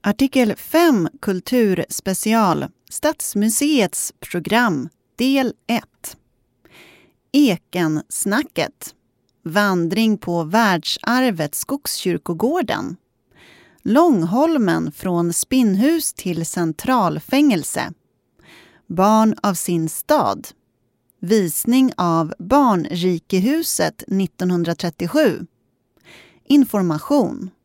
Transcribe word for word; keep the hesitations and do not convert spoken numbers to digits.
Artikel fem Kulturspecial Stadsmuseets program del ett. Ekensnacket. Vandring på världsarvet Skogskyrkogården. Långholmen från spinnhus till centralfängelse. Barn av sin stad. Visning av Barnrikehuset nittonhundratrettiosju. Information.